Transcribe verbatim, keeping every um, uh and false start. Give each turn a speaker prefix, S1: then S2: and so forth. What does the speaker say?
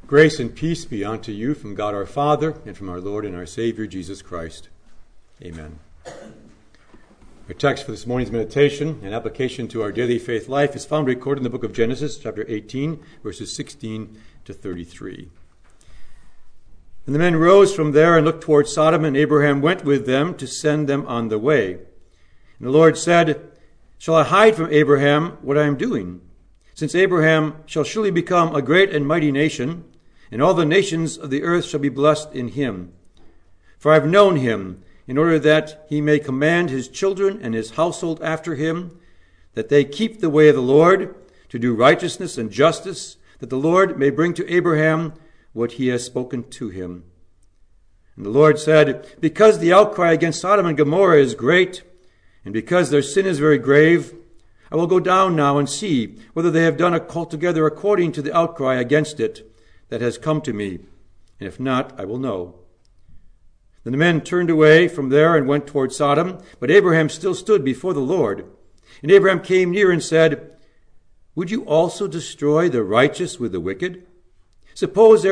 S1: Grace and peace be unto you from God our Father and from our Lord and our Savior Jesus Christ. Amen. Our text for this morning's meditation and application to our daily faith life is found recorded in the book of Genesis, chapter eighteen, verses sixteen to thirty-three. And the men rose from there and looked toward Sodom, and Abraham went with them to send them on the way. And the Lord said, Shall I hide from Abraham what I am doing? Since Abraham shall surely become a great and mighty nation, and all the nations of the earth shall be blessed in him. For I have known him, in order that he may command his children and his household after him, that they keep the way of the Lord, to do righteousness and justice, that the Lord may bring to Abraham what he has spoken to him. And the Lord said, Because the outcry against Sodom and Gomorrah is great, and because their sin is very grave, I will go down now and see whether they have done altogether according to the outcry against it that has come to me, and if not, I will know. Then the men turned away from there and went toward Sodom, but Abraham still stood before the Lord. And Abraham came near and said, Would you also destroy the righteous with the wicked? Suppose